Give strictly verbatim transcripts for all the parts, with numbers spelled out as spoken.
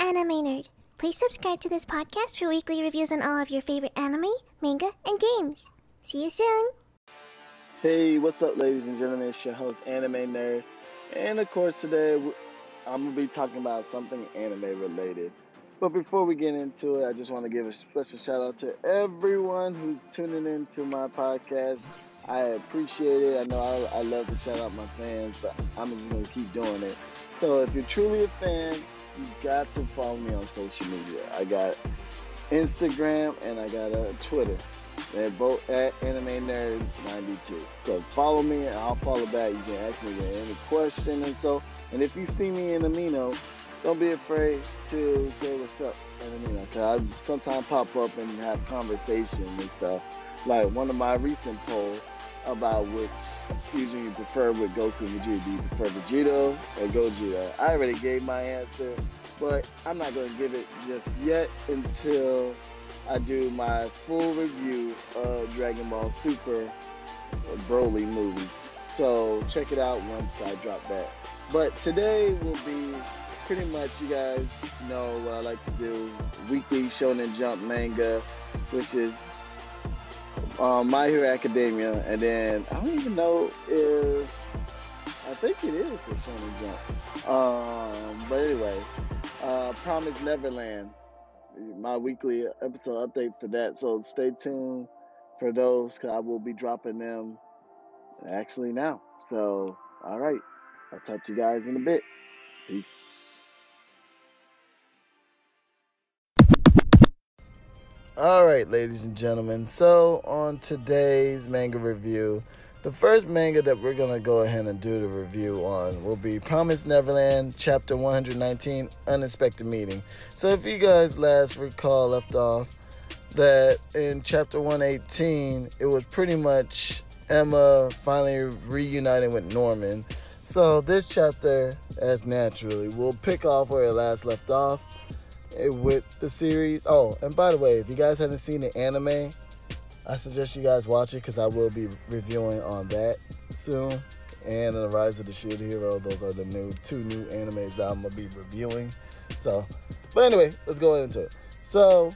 Anime Nerd. Please subscribe to this podcast for weekly reviews on all of your favorite anime, manga, and games. See you soon! Hey, what's up, ladies and gentlemen? It's your host, Anime Nerd. And of course, today I'm going to be talking about something anime related. But before we get into it, I just want to give a special shout out to everyone who's tuning into my podcast. I appreciate it. I know I, I love to shout out my fans, but I'm just going to keep doing it. So if you're truly a fan, you got to follow me on social media. I got Instagram and I got a Twitter. They're both at Anime Nerd ninety-two. So follow me and I'll follow back. You can ask me any question and so. And if you see me in Amino, don't be afraid to say what's up in Amino. Because I sometimes pop up and have conversation and stuff. Like one of my recent polls about which fusion you prefer with Goku and Vegeta. Do you prefer Vegeta or Gogeta? I already gave my answer, but I'm not going to give it just yet until I do my full review of Dragon Ball Super Broly movie. So check it out once I drop that. But today will be pretty much, you guys know what I like to do, weekly Shonen Jump manga, which is um, My Hero Academia. And then I don't even know if, I think it is a Shonen Jump. Um, but anyway, uh, Promise Neverland. My weekly episode update for that, so stay tuned for those because I will be dropping them actually now. So, all right, I'll talk to you guys in a bit. Peace. All right, ladies and gentlemen. So on today's manga review, the first manga that we're going to go ahead and do the review on will be Promise Neverland, Chapter one hundred nineteen, Unexpected Meeting. So if you guys last recall, left off, that in Chapter one eighteen, it was pretty much Emma finally reuniting with Norman. So this chapter, as naturally, will pick off where it last left off with the series. Oh, and by the way, if you guys haven't seen the anime, I suggest you guys watch it because I will be reviewing on that soon. And The Rise of the Shield Hero. Those are the new two new animes that I'm going to be reviewing. So, but anyway, let's go into it. So,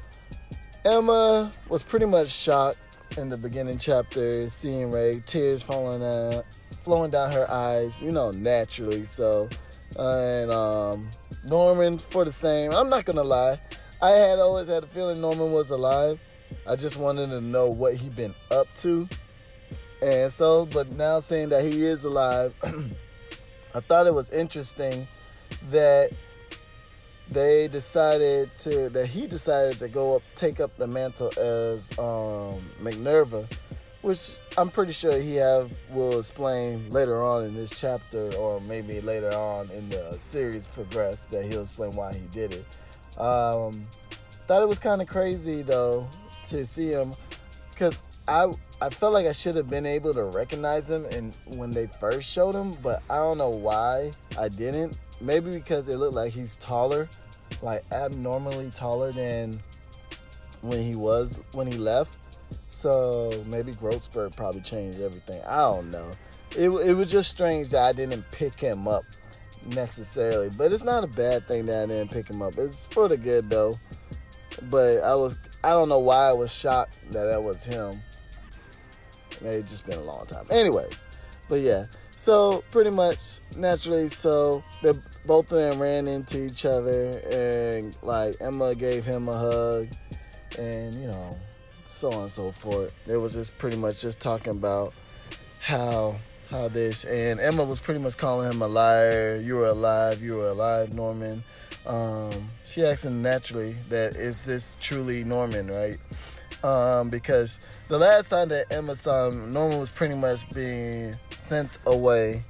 Emma was pretty much shocked in the beginning chapter, seeing Ray, tears falling out, flowing down her eyes, you know, naturally. So, and um, Norman for the same. I'm not going to lie. I had always had a feeling Norman was alive. I just wanted to know what he'd been up to. And so, but now saying that he is alive, I thought it was interesting that they decided to, that he decided to go up, take up the mantle as um, Minerva, which I'm pretty sure he have will explain later on in this chapter, or maybe later on in the series progress, that he'll explain why he did it. Um, thought it was kind of crazy though, to see him, because I I felt like I should have been able to recognize him and when they first showed him, but I don't know why I didn't. Maybe because it looked like he's taller, like abnormally taller than when he was when he left. So maybe growth spurt probably changed everything. I don't know. It it was just strange that I didn't pick him up necessarily, but it's not a bad thing that I didn't pick him up. It's for the good though. But I was, I don't know why I was shocked that that was him. Maybe it's just been a long time. Anyway, but yeah. So pretty much naturally, so they both of them ran into each other, and like Emma gave him a hug, and you know, so on and so forth. It was just pretty much just talking about how how this, and Emma was pretty much calling him a liar. You were alive. You were alive, Norman. Um, she asked him naturally that is this truly Norman, right? Um, because the last time that Emma saw him, Norman was pretty much being sent away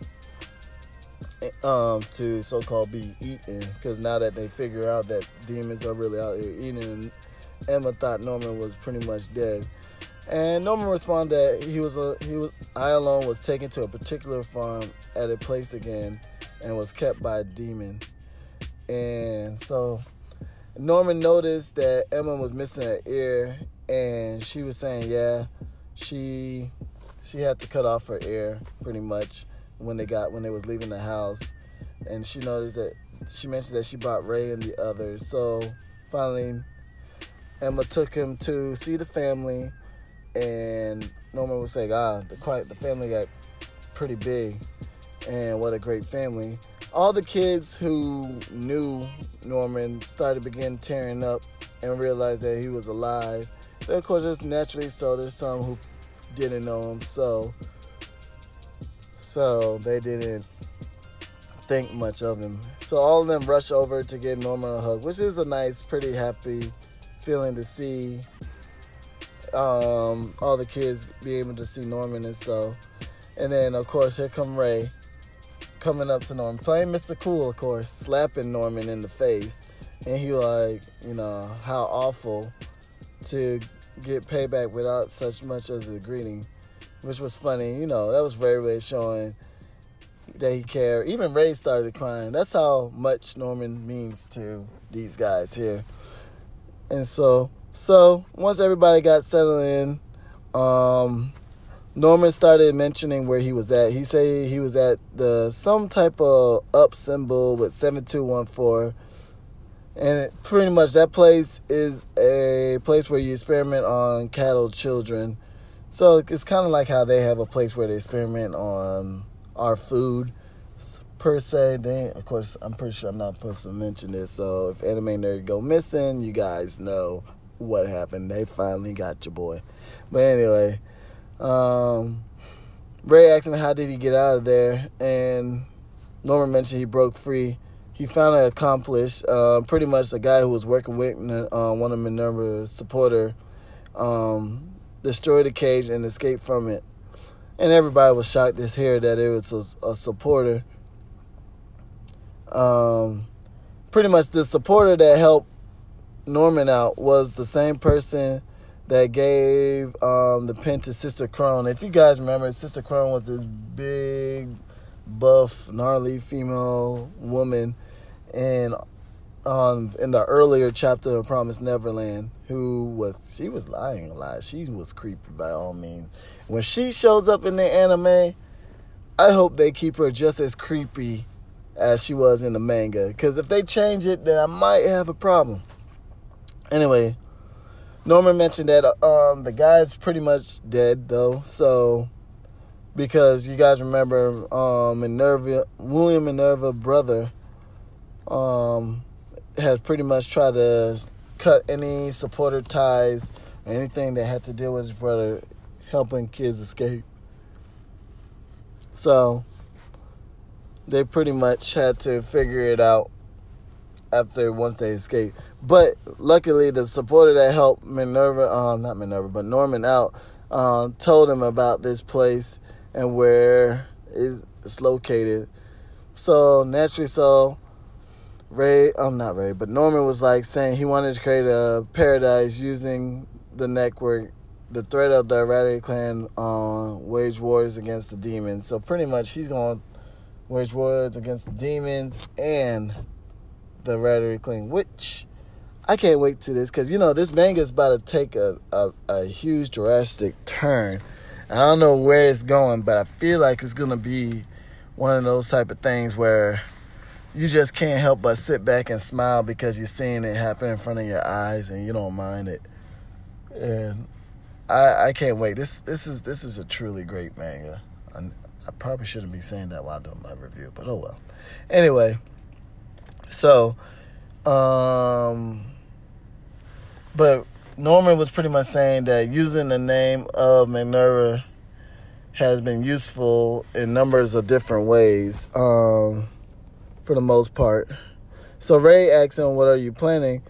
um, to so-called be eaten. Because now that they figure out that demons are really out here eating, Emma thought Norman was pretty much dead. And Norman responded that he was a, he was I alone was taken to a particular farm at a place again and was kept by a demon. And so Norman noticed that Emma was missing her ear, and she was saying, yeah, she she had to cut off her ear pretty much when they got when they was leaving the house. And she noticed that she mentioned that she bought Ray and the others. So finally, Emma took him to see the family, and Norman was saying, ah, the quite the family got pretty big, and what a great family. All the kids who knew Norman started begin tearing up and realized that he was alive. And of course, there's naturally so there's some who didn't know him, so so they didn't think much of him. So all of them rush over to give Norman a hug, which is a nice, pretty happy feeling to see. Um, all the kids be able to see Norman, and so, and then of course here come Ray, coming up to Norman, playing Mister Cool, of course, slapping Norman in the face, and he like, you know, how awful to get payback without such much as a greeting, which was funny. You know, that was Ray Ray showing that he cared. Even Ray started crying. That's how much Norman means to these guys here. And so, so once everybody got settled in, um, Norman started mentioning where he was at. He said he was at the some type of up symbol with seven two one four. And it, pretty much that place is a place where you experiment on cattle children. So it's kind of like how they have a place where they experiment on our food, per se. They, of course, I'm pretty sure I'm not supposed to mention this. So if Anime Nerd go missing, you guys know what happened. They finally got your boy. But anyway, um, Ray asked him how did he get out of there, and Norman mentioned he broke free. He finally accomplished, uh, pretty much the guy who was working with uh, one of Minerva's supporter, um, destroyed the cage and escaped from it. And everybody was shocked to hear that it was a, a supporter. Um, pretty much the supporter that helped Norman out was the same person that gave um, the pen to Sister Crone. If you guys remember, Sister Crone was this big, buff, gnarly female woman in um in the earlier chapter of Promised Neverland, who was she was lying a lot. She was creepy by all means. When she shows up in the anime, I hope they keep her just as creepy as she was in the manga, because if they change it, then I might have a problem. Anyway, Norman mentioned that um the guy's pretty much dead though, so because you guys remember um Minerva, William Minerva brother um has pretty much tried to cut any supporter ties or anything that had to deal with his brother helping kids escape. So they pretty much had to figure it out after once they escaped. But luckily the supporter that helped Minerva, um not Minerva, but Norman out, um, told him about this place and where it's located. So naturally so Ray, I'm not Ray, but Norman was like saying he wanted to create a paradise using the network, the threat of the Ratari clan uh, wage wars against the demons. So pretty much he's going to wage wars against the demons and the Ratari clan, which I can't wait to this, because, you know, this manga is about to take a, a, a huge drastic turn. I don't know where it's going, but I feel like it's going to be one of those type of things where you just can't help but sit back and smile because you're seeing it happen in front of your eyes and you don't mind it. And I, I can't wait. This this is this is a truly great manga. I, I probably shouldn't be saying that while doing my review, but oh well. Anyway, so, um, but Norman was pretty much saying that using the name of Minerva has been useful in numbers of different ways, um, for the most part. So Ray asked him, what are you planning?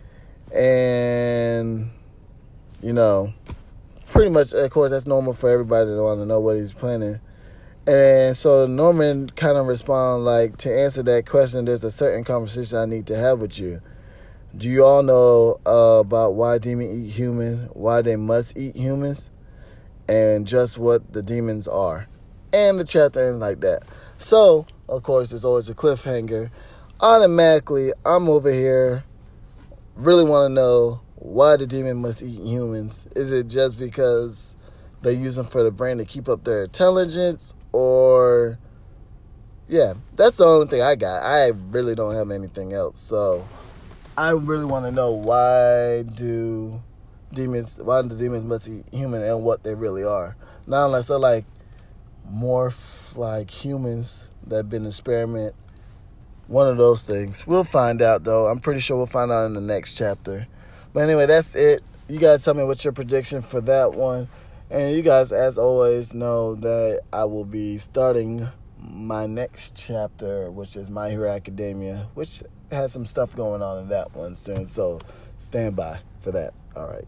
And, you know, pretty much, of course, that's normal for everybody to want to know what he's planning. And so Norman kind of responded, like, to answer that question, there's a certain conversation I need to have with you. Do you all know uh, about why demons eat humans, why they must eat humans, and just what the demons are? And the chapter ends like that. So, of course, there's always a cliffhanger. Automatically, I'm over here really want to know why the demon must eat humans. Is it just because they use them for the brain to keep up their intelligence? Or yeah, that's the only thing I got. I really don't have anything else. So I really want to know, why do demons, why do demons must be human and what they really are. Not unless they're like morph like humans that have been experiment. One of those things. We'll find out, though. I'm pretty sure we'll find out in the next chapter. But anyway, that's it. You guys tell me what's your prediction for that one. And you guys, as always, know that I will be starting my next chapter, which is My Hero Academia, which has some stuff going on in that one soon. So stand by for that. All right.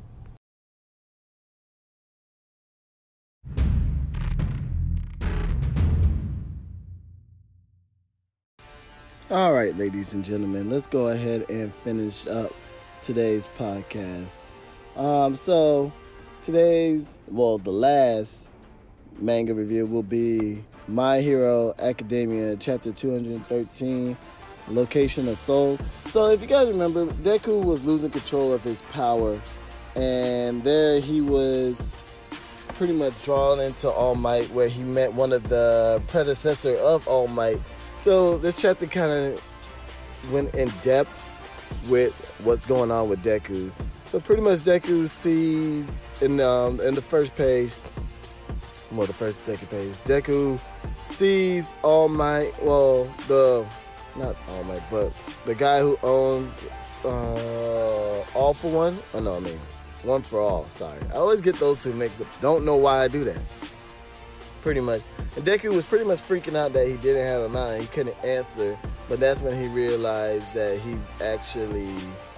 All right, ladies and gentlemen, let's go ahead and finish up today's podcast. Um, so today's, well, the last manga review will be My Hero Academia, chapter two hundred thirteen, Location of Souls. So if you guys remember, Deku was losing control of his power, and there he was pretty much drawn into All Might, where he met one of the predecessor of All Might. So this chapter kind of went in depth with what's going on with Deku. So pretty much Deku sees in um, in the first page, well, the first and second page, Deku sees All Might, well, the, not All Might, but the guy who owns uh, All for One, oh no, I mean, One for All, sorry. I always get those two mixed up. Don't know why I do that. Pretty much. And Deku was pretty much freaking out that he didn't have a mount and he couldn't answer. But that's when he realized that he's actually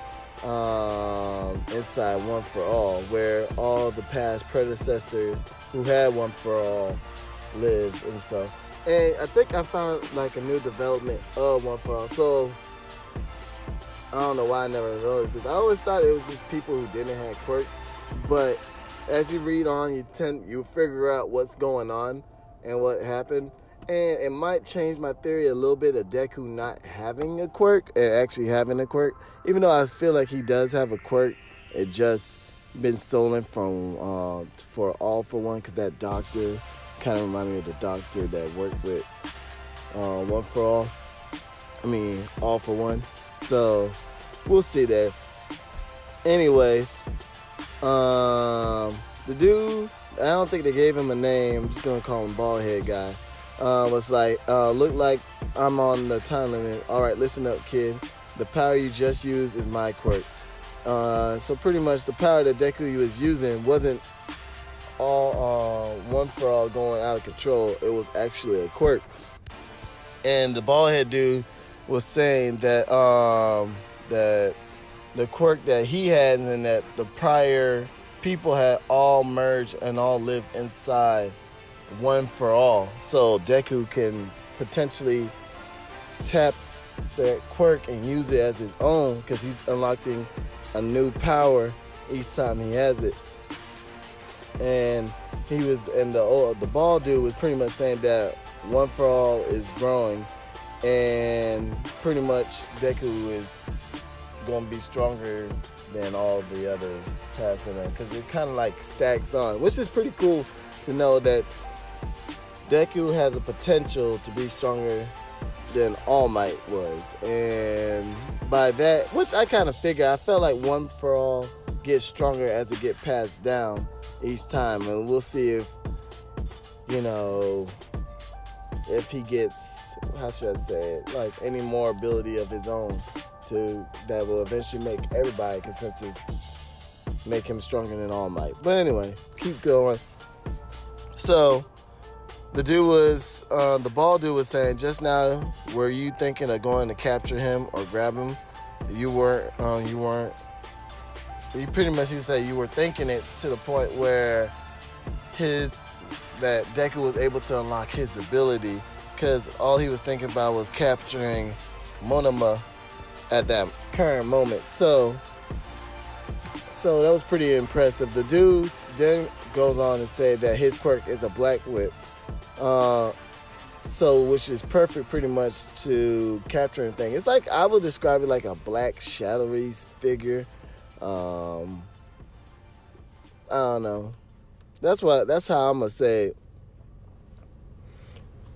um, inside One for All, where all the past predecessors who had One for All lived and stuff. And I think I found like a new development of One for All. So I don't know why I never noticed it. I always thought it was just people who didn't have quirks. But as you read on, you tend you figure out what's going on and what happened. And it might change my theory a little bit of Deku not having a quirk and actually having a quirk. Even though I feel like he does have a quirk, it just been stolen from uh, for All for One, because that doctor kind of reminded me of the doctor that worked with uh, One for All. I mean, All for One. So we'll see there. Anyways, um, the dude, I don't think they gave him a name. I'm just gonna call him Baldhead Guy. Uh, was like, uh, look like I'm on the time limit. All right, listen up, kid. The power you just used is my quirk. Uh, so pretty much the power that Deku was using wasn't all uh, One for All going out of control. It was actually a quirk. And the baldhead dude was saying that um, that the quirk that he had and that the prior people had all merged and all lived inside One for All. So Deku can potentially tap that quirk and use it as his own, because he's unlocking a new power each time he has it. And he was, and the oh, the bald dude was pretty much saying that One for All is growing, and pretty much Deku is going to be stronger than all the others passing him, because it kind of like stacks on, which is pretty cool to know that Deku has the potential to be stronger than All Might was. And by that, which I kind of figure, I felt like One for All gets stronger as it gets passed down each time, and we'll see if, you know, if he gets, how should I say it, like any more ability of his own to that will eventually make everybody consensus make him stronger than All Might. But anyway, keep going. So the dude was, uh, the bald dude was saying, just now, were you thinking of going to capture him or grab him? You weren't, uh, you weren't, he pretty much, he said you were thinking it to the point where his, that Deku was able to unlock his ability, because all he was thinking about was capturing Monoma at that current moment. So, so that was pretty impressive. The dude then goes on to say that his quirk is a black whip. Uh, so, which is perfect pretty much to capture anything. It's like, I would describe it like a black shadowy figure. Um, I don't know. That's what, that's how I'm gonna say it.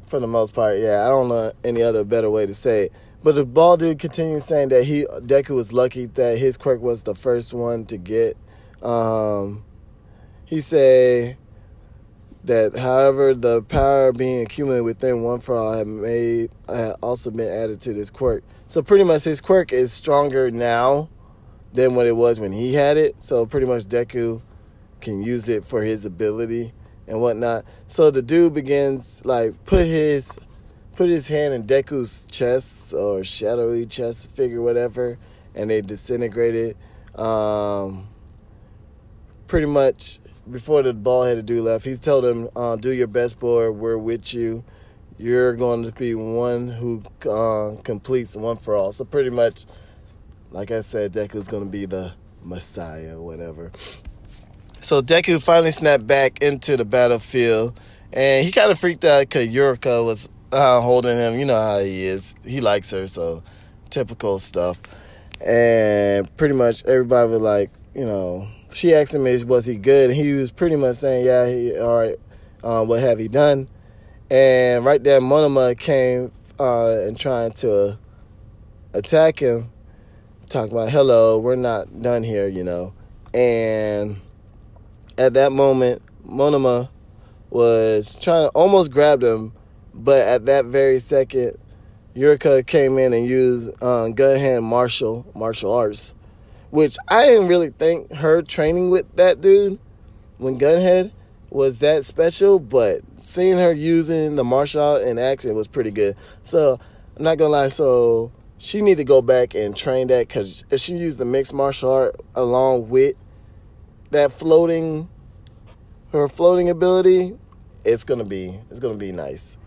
For the most part, yeah. I don't know any other better way to say it. But the bald dude continues saying that he Deku was lucky that his quirk was the first one to get. Um, he said that, however, the power being accumulated within One For All had made had also been added to this quirk. So pretty much his quirk is stronger now than what it was when he had it. So pretty much Deku can use it for his ability and whatnot. So the dude begins, like, put his put his hand in Deku's chest or shadowy chest figure, whatever, and they disintegrated. Um, pretty much before the bald-headed dude left, he told him, uh, do your best, boy. We're with you. You're going to be one who uh, completes One For All. So pretty much, like I said, Deku's going to be the Messiah or whatever. So Deku finally snapped back into the battlefield, and he kind of freaked out because Yurika was uh, holding him. You know how he is. He likes her, so typical stuff. And pretty much everybody was like, you know, she asked him, was he good? And he was pretty much saying, yeah, he, all right, uh, what have he done? And right there, Monoma came uh, and trying to attack him, talking about, hello, we're not done here, you know. And at that moment, Monoma was trying to almost grab him, but at that very second, Yurika came in and used uh, gun hand martial martial arts, which I didn't really think her training with that dude when Gunhead was that special, but seeing her using the martial art in action was pretty good. So I'm not gonna lie, so she need to go back and train that, because if she used the mixed martial art along with that floating, her floating ability, it's gonna be it's gonna be nice.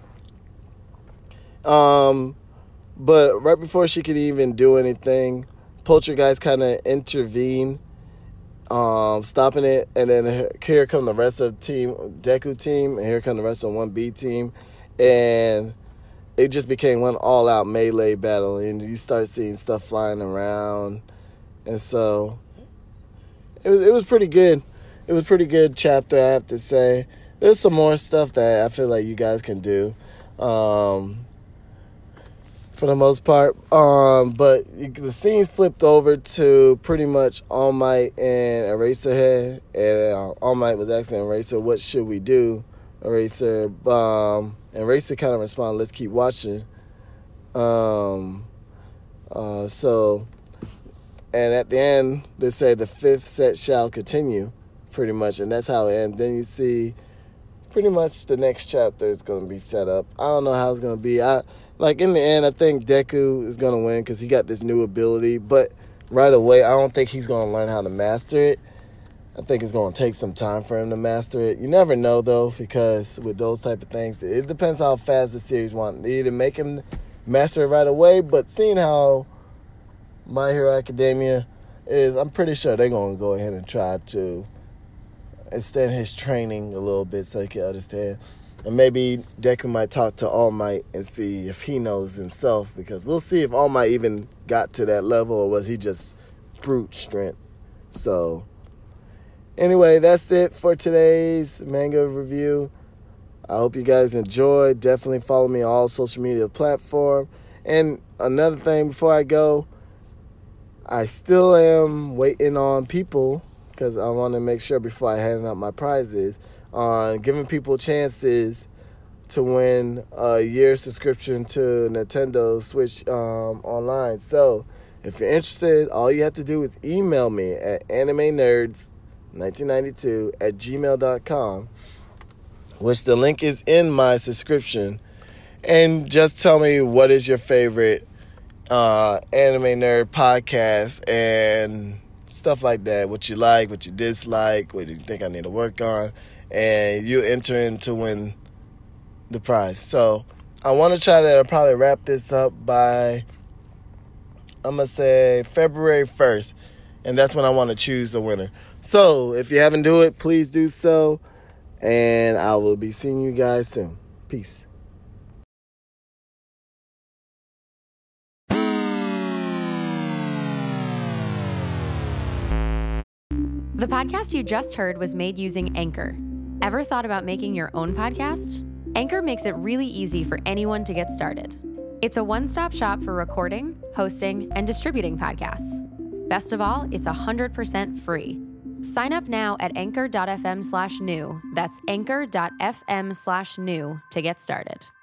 Um, but right before she could even do anything, Poltergeist kind of intervened, um, stopping it, and then here come the rest of the team, Deku team, and here come the rest of one B team, and it just became one all-out melee battle, and you start seeing stuff flying around, and so it was it was pretty good. It was a pretty good chapter, I have to say. There's some more stuff that I feel like you guys can do, um, for the most part. Um, but the scenes flipped over to pretty much All Might and Eraserhead. And uh, All Might was asking Eraser, what should we do? Eraser, um, and Eraser kind of responded, let's keep watching. Um, uh, so, and at the end, they say the fifth set shall continue. Pretty much, and that's how it ends. Then you see pretty much the next chapter is going to be set up. I don't know how it's going to be. I like in the end, I think Deku is going to win because he got this new ability, but right away, I don't think he's going to learn how to master it. I think it's going to take some time for him to master it. You never know, though, because with those type of things, it depends how fast the series wants. They either make him master it right away, but seeing how My Hero Academia is, I'm pretty sure they're going to go ahead and try to extend his training a little bit so he can understand. And maybe Deku might talk to All Might and see if he knows himself, because we'll see if All Might even got to that level or was he just brute strength. So, anyway, that's it for today's manga review. I hope you guys enjoyed. Definitely follow me on all social media platforms. And another thing before I go, I still am waiting on people, because I want to make sure before I hand out my prizes, on giving people chances to win a year subscription to Nintendo Switch um, online. So if you're interested, all you have to do is email me at anime nerds nineteen ninety-two at gmail dot com, which the link is in my subscription, and just tell me what is your favorite uh, anime nerd podcast and stuff like that, what you like, what you dislike, what you think I need to work on, and you enter in to win the prize. So I want to try to probably wrap this up by, I'm going to say February first, and that's when I want to choose the winner. So if you haven't do it, please do so, and I will be seeing you guys soon. Peace. The podcast you just heard was made using Anchor. Ever thought about making your own podcast? Anchor makes it really easy for anyone to get started. It's a one-stop shop for recording, hosting, and distributing podcasts. Best of all, it's one hundred percent free. Sign up now at anchor.fm slash new. That's anchor.fm slash new to get started.